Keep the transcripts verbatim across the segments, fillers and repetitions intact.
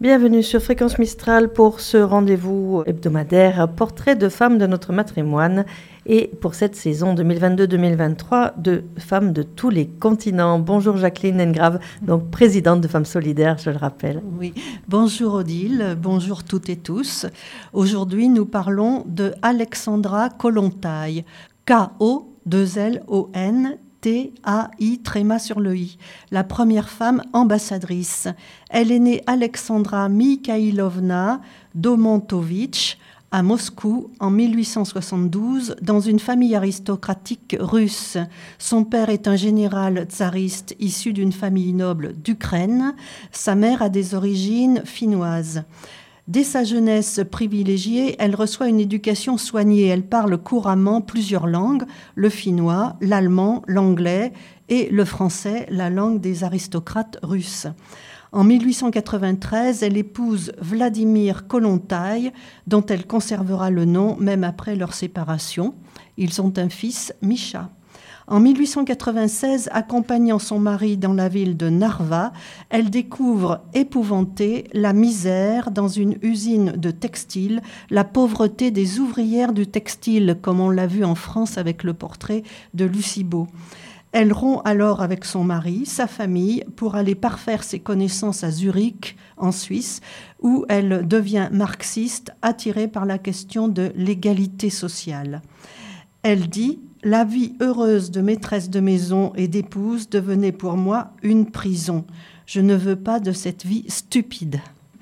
Bienvenue sur Fréquence Mistral pour ce rendez-vous hebdomadaire Portrait de femmes de notre matrimoine et pour cette saison deux mille vingt-deux deux mille vingt-trois de femmes de tous les continents. Bonjour Jacqueline Engrave, donc présidente de Femmes Solidaires, je le rappelle. Oui, bonjour Odile, bonjour toutes et tous. Aujourd'hui nous parlons de Alexandra Kollontai, K O deux L O N T A I, tréma sur le I, la première femme ambassadrice. Elle est née Alexandra Mikhailovna Domontovitch à Moscou en mille huit cent soixante-douze dans une famille aristocratique russe. Son père est un général tsariste issu d'une famille noble d'Ukraine. Sa mère a des origines finnoises. Dès sa jeunesse privilégiée, elle reçoit une éducation soignée. Elle parle couramment plusieurs langues, le finnois, l'allemand, l'anglais et le français, la langue des aristocrates russes. En mille huit cent quatre-vingt-treize, elle épouse Vladimir Kollontai, dont elle conservera le nom même après leur séparation. Ils ont un fils, Misha. En mille huit cent quatre-vingt-seize, accompagnant son mari dans la ville de Narva, elle découvre, épouvantée, la misère dans une usine de textile, la pauvreté des ouvrières du textile, comme on l'a vu en France avec le portrait de Lucie Beau. Elle rompt alors avec son mari, sa famille, pour aller parfaire ses connaissances à Zurich, en Suisse, où elle devient marxiste, attirée par la question de l'égalité sociale. Elle dit « La vie heureuse de maîtresse de maison et d'épouse devenait pour moi une prison. Je ne veux pas de cette vie stupide. »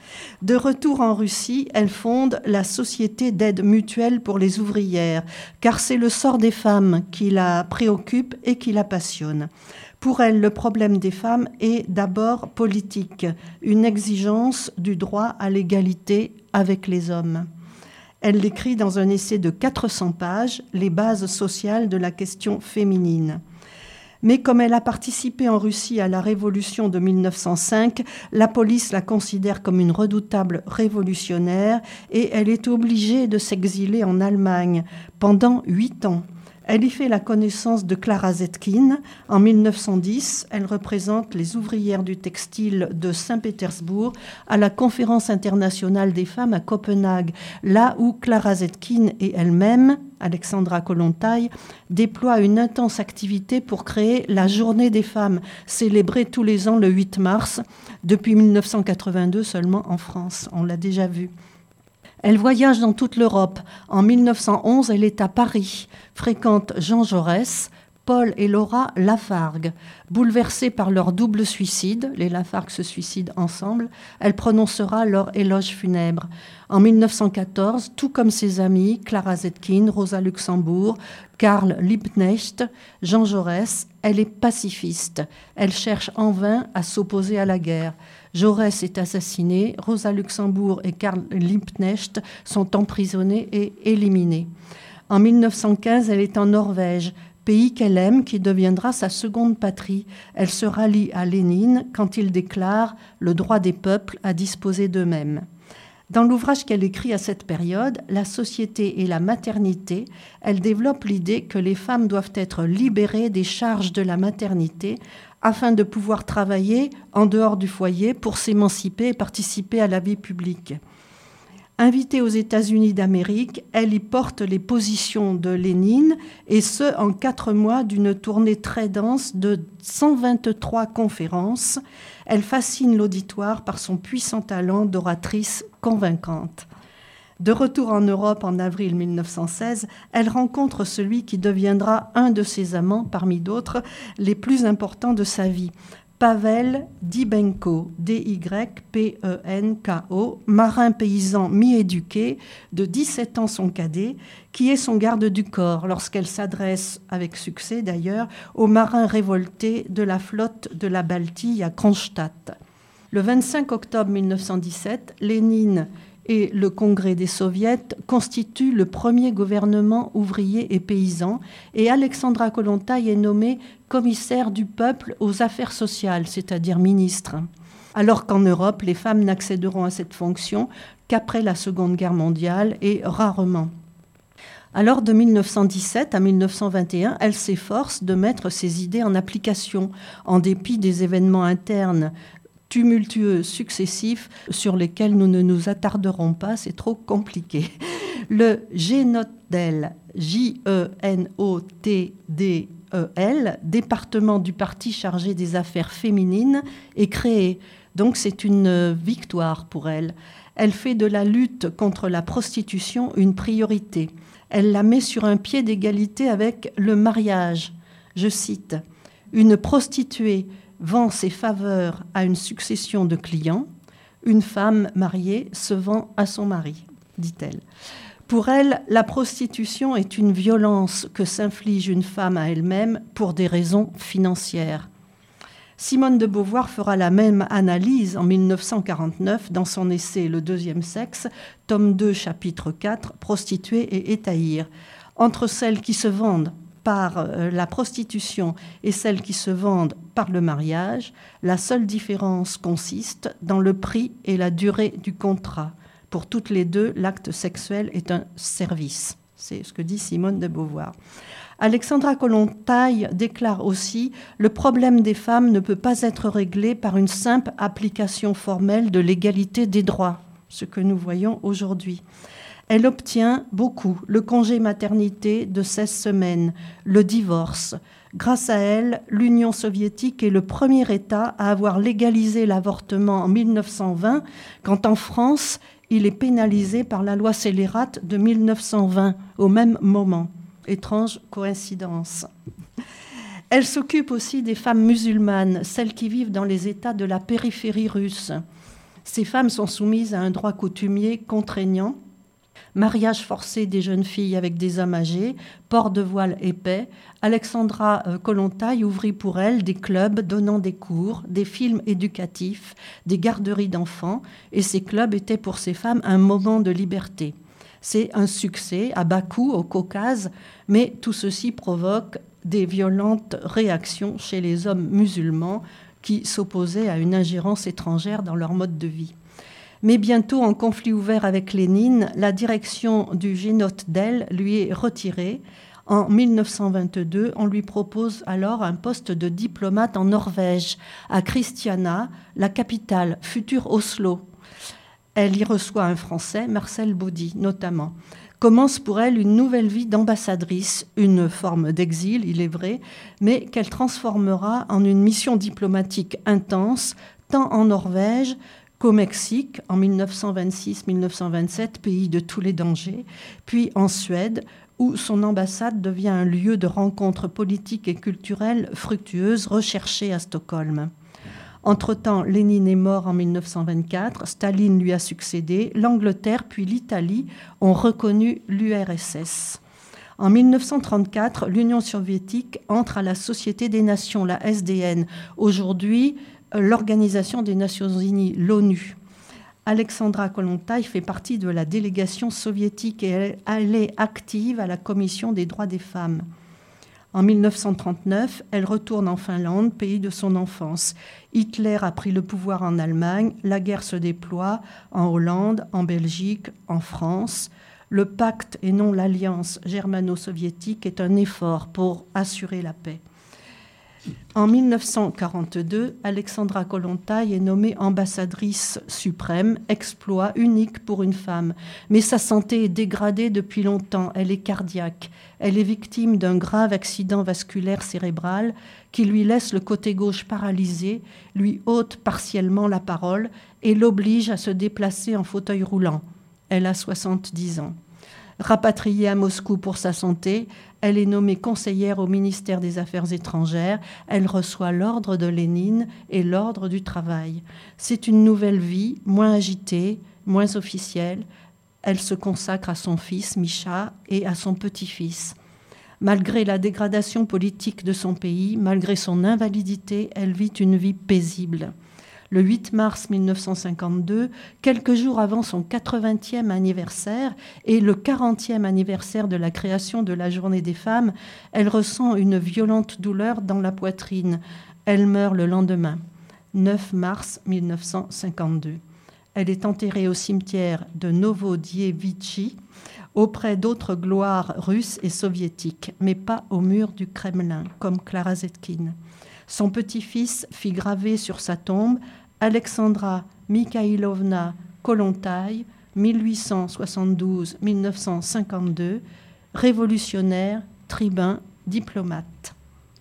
De retour en Russie, elle fonde la Société d'aide mutuelle pour les ouvrières, car c'est le sort des femmes qui la préoccupe et qui la passionne. Pour elle, le problème des femmes est d'abord politique, une exigence du droit à l'égalité avec les hommes. Elle l'écrit dans un essai de quatre cents pages, Les bases sociales de la question féminine. Mais comme elle a participé en Russie à la révolution de mille neuf cent cinq, la police la considère comme une redoutable révolutionnaire et elle est obligée de s'exiler en Allemagne pendant huit ans. Elle y fait la connaissance de Clara Zetkin. En mille neuf cent dix, elle représente les ouvrières du textile de Saint-Pétersbourg à la Conférence internationale des femmes à Copenhague, là où Clara Zetkin et elle-même, Alexandra Kollontai, déploient une intense activité pour créer la Journée des femmes, célébrée tous les ans le huit mars, depuis mille neuf cent quatre-vingt-deux seulement en France, on l'a déjà vu. Elle voyage dans toute l'Europe. En mille neuf cent onze, elle est à Paris, fréquente Jean Jaurès, Paul et Laura Lafargue. Bouleversée par leur double suicide, les Lafargue se suicident ensemble, elle prononcera leur éloge funèbre. En mille neuf cent quatorze, tout comme ses amis, Clara Zetkin, Rosa Luxembourg, Karl Liebknecht, Jean Jaurès, elle est pacifiste. Elle cherche en vain à s'opposer à la guerre. Jaurès est assassiné, Rosa Luxembourg et Karl Liebknecht sont emprisonnés et éliminés. En mille neuf cent quinze, elle est en Norvège, pays qu'elle aime, qui deviendra sa seconde patrie. Elle se rallie à Lénine quand il déclare le droit des peuples à disposer d'eux-mêmes. Dans l'ouvrage qu'elle écrit à cette période, La société et la maternité, elle développe l'idée que les femmes doivent être libérées des charges de la maternité afin de pouvoir travailler en dehors du foyer pour s'émanciper et participer à la vie publique. Invitée aux États-Unis d'Amérique, elle y porte les positions de Lénine, et ce, en quatre mois d'une tournée très dense de cent vingt-trois conférences. Elle fascine l'auditoire par son puissant talent d'oratrice convaincante. De retour en Europe en avril mille neuf cent seize, elle rencontre celui qui deviendra un de ses amants, parmi d'autres, les plus importants de sa vie. Pavel Dybenko, D Y P E N K O, marin paysan mi-éduqué, de dix-sept ans son cadet, qui est son garde du corps lorsqu'elle s'adresse, avec succès d'ailleurs, aux marins révoltés de la flotte de la Baltie à Kronstadt. Le vingt-cinq octobre mille neuf cent dix-sept, Lénine et le Congrès des Soviets constituent le premier gouvernement ouvrier et paysan, et Alexandra Kollontai est nommée commissaire du peuple aux affaires sociales, c'est-à-dire ministre. Alors qu'en Europe, les femmes n'accéderont à cette fonction qu'après la Seconde Guerre mondiale et rarement. Alors, de mille neuf cent dix-sept à mille neuf cent vingt et un, elle s'efforce de mettre ses idées en application, en dépit des événements internes tumultueux successifs sur lesquels nous ne nous attarderons pas, c'est trop compliqué. Le Génotdel, J E N O T D E L, département du parti chargé des affaires féminines, est créé. Donc c'est une victoire pour elle. Elle fait de la lutte contre la prostitution une priorité. Elle la met sur un pied d'égalité avec le mariage. Je cite, « Une prostituée vend ses faveurs à une succession de clients. Une femme mariée se vend à son mari, dit-elle. » Pour elle, la prostitution est une violence que s'inflige une femme à elle-même pour des raisons financières. Simone de Beauvoir fera la même analyse en mille neuf cent quarante-neuf dans son essai « Le deuxième sexe », tome deux, chapitre quatre, « Prostituées et étahirs ». Entre celles qui se vendent par la prostitution et celles qui se vendent par le mariage, la seule différence consiste dans le prix et la durée du contrat. Pour toutes les deux, l'acte sexuel est un service. C'est ce que dit Simone de Beauvoir. Alexandra Kollontai déclare aussi « Le problème des femmes ne peut pas être réglé par une simple application formelle de l'égalité des droits », ce que nous voyons aujourd'hui. Elle obtient beaucoup, le congé maternité de seize semaines, le divorce. Grâce à elle, l'Union soviétique est le premier État à avoir légalisé l'avortement en mille neuf cent vingt, quand en France, il est pénalisé par la loi scélérate de mille neuf cent vingt, au même moment. Étrange coïncidence. Elle s'occupe aussi des femmes musulmanes, celles qui vivent dans les États de la périphérie russe. Ces femmes sont soumises à un droit coutumier contraignant, mariage forcé des jeunes filles avec des hommes âgés, port de voile épais. Alexandra Kollontai ouvrit pour elles des clubs donnant des cours, des films éducatifs, des garderies d'enfants, et ces clubs étaient pour ces femmes un moment de liberté. C'est un succès à Bakou, au Caucase, mais tout ceci provoque des violentes réactions chez les hommes musulmans qui s'opposaient à une ingérence étrangère dans leur mode de vie. Mais bientôt, en conflit ouvert avec Lénine, la direction du Génotdel lui est retirée. En mille neuf cent vingt-deux, on lui propose alors un poste de diplomate en Norvège, à Christiania, la capitale, future Oslo. Elle y reçoit un Français, Marcel Baudy, notamment. Commence pour elle une nouvelle vie d'ambassadrice, une forme d'exil, il est vrai, mais qu'elle transformera en une mission diplomatique intense, tant en Norvège qu'au Mexique, en mille neuf cent vingt-six mille neuf cent vingt-sept, pays de tous les dangers, puis en Suède, où son ambassade devient un lieu de rencontres politiques et culturelles fructueuses recherchées à Stockholm. Entre-temps, Lénine est mort en mille neuf cent vingt-quatre, Staline lui a succédé, l'Angleterre puis l'Italie ont reconnu l'U R S S. En mille neuf cent trente-quatre, l'Union soviétique entre à la Société des Nations, la S D N, aujourd'hui l'Organisation des Nations Unies, l'ONU. Alexandra Kollontai fait partie de la délégation soviétique et elle est active à la Commission des droits des femmes. En mille neuf cent trente-neuf, elle retourne en Finlande, pays de son enfance. Hitler a pris le pouvoir en Allemagne, la guerre se déploie en Hollande, en Belgique, en France. Le pacte et non l'alliance germano-soviétique est un effort pour assurer la paix. En mille neuf cent quarante-deux, Alexandra Kollontai est nommée ambassadrice suprême, exploit unique pour une femme. Mais sa santé est dégradée depuis longtemps, elle est cardiaque. Elle est victime d'un grave accident vasculaire cérébral qui lui laisse le côté gauche paralysé, lui ôte partiellement la parole et l'oblige à se déplacer en fauteuil roulant. Elle a soixante-dix ans. Rapatriée à Moscou pour sa santé, elle est nommée conseillère au ministère des Affaires étrangères. Elle reçoit l'ordre de Lénine et l'ordre du travail. C'est une nouvelle vie, moins agitée, moins officielle. Elle se consacre à son fils, Misha, et à son petit-fils. Malgré la dégradation politique de son pays, malgré son invalidité, elle vit une vie paisible. Le huit mars mille neuf cent cinquante-deux, quelques jours avant son quatre-vingtième anniversaire et le quarantième anniversaire de la création de la Journée des femmes, elle ressent une violente douleur dans la poitrine. Elle meurt le lendemain, neuf mars mille neuf cent cinquante-deux. Elle est enterrée au cimetière de Novodievitchi, auprès d'autres gloires russes et soviétiques, mais pas au mur du Kremlin, comme Clara Zetkin. Son petit-fils fit graver sur sa tombe Alexandra Mikhailovna Kollontai, mille huit cent soixante-douze à mille neuf cent cinquante-deux, révolutionnaire, tribun, diplomate.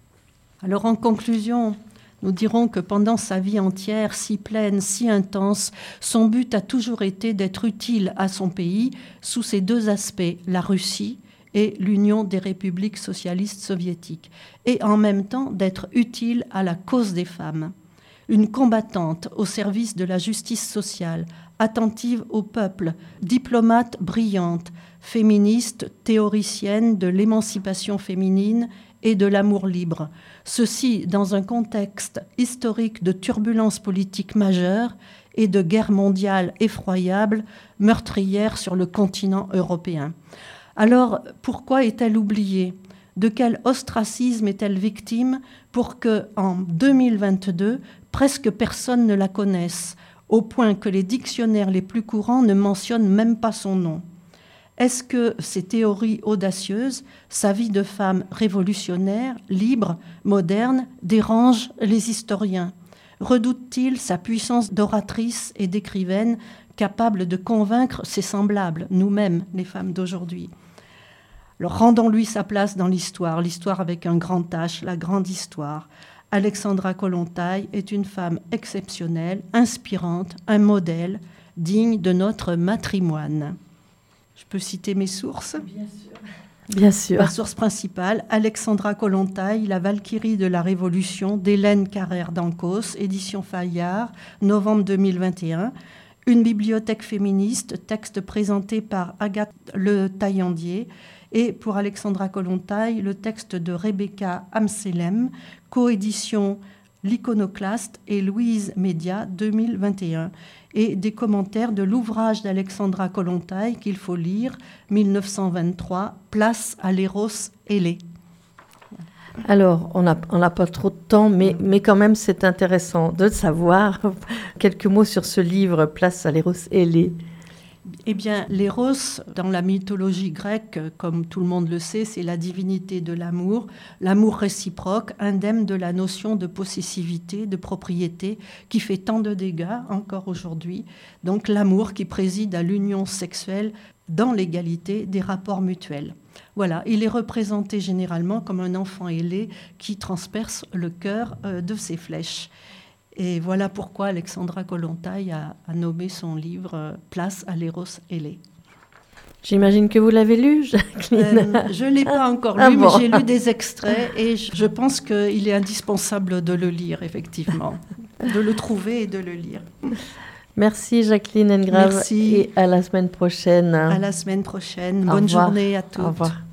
Alors en conclusion, nous dirons que pendant sa vie entière, si pleine, si intense, son but a toujours été d'être utile à son pays sous ces deux aspects, la Russie et l'Union des républiques socialistes soviétiques, et en même temps d'être utile à la cause des femmes. Une combattante au service de la justice sociale, attentive au peuple, diplomate brillante, féministe, théoricienne de l'émancipation féminine et de l'amour libre. Ceci dans un contexte historique de turbulences politiques majeures et de guerres mondiales effroyables, meurtrières sur le continent européen. Alors, pourquoi est-elle oubliée ? De quel ostracisme est-elle victime pour que, en deux mille vingt-deux, presque personne ne la connaisse, au point que les dictionnaires les plus courants ne mentionnent même pas son nom ? Est-ce que ces théories audacieuses, sa vie de femme révolutionnaire, libre, moderne, dérangent les historiens ? Redoutent-ils sa puissance d'oratrice et d'écrivaine capable de convaincre ses semblables, nous-mêmes, les femmes d'aujourd'hui ? Alors rendons-lui sa place dans l'histoire, l'histoire avec un grand H, la grande histoire. Alexandra Kollontai est une femme exceptionnelle, inspirante, un modèle digne de notre matrimoine. Je peux citer mes sources ? Bien sûr. Bien sûr. Ma source principale, Alexandra Kollontai, La Valkyrie de la Révolution, d'Hélène Carrère d'Ancos, édition Fayard, novembre deux mille vingt et un. Une bibliothèque féministe, texte présenté par Agathe Le Taillandier. Et pour Alexandra Kollontai, le texte de Rebecca Amselem, coédition L'Iconoclaste et Louise Média deux mille vingt et un. Et des commentaires de l'ouvrage d'Alexandra Kollontai qu'il faut lire, mille neuf cent vingt-trois, Place à l'Héros ailé. Alors, on n'a on n'a pas trop de temps, mais, mais quand même, c'est intéressant de savoir quelques mots sur ce livre, Place à l'Héros ailé. Eh bien, l'éros, dans la mythologie grecque, comme tout le monde le sait, c'est la divinité de l'amour, l'amour réciproque, indemne de la notion de possessivité, de propriété, qui fait tant de dégâts encore aujourd'hui. Donc l'amour qui préside à l'union sexuelle dans l'égalité des rapports mutuels. Voilà, il est représenté généralement comme un enfant ailé qui transperce le cœur de ses flèches. Et voilà pourquoi Alexandra Kollontai a, a nommé son livre euh, « Place à l'Héros ailé ». J'imagine que vous l'avez lu, Jacqueline. euh, Je ne l'ai pas encore lu, ah bon. mais j'ai lu des extraits et je pense qu'il est indispensable de le lire, effectivement, de le trouver et de le lire. Merci Jacqueline Engrave. Merci. Et à la semaine prochaine. À la semaine prochaine. Au Bonne revoir. journée à toutes. Au revoir.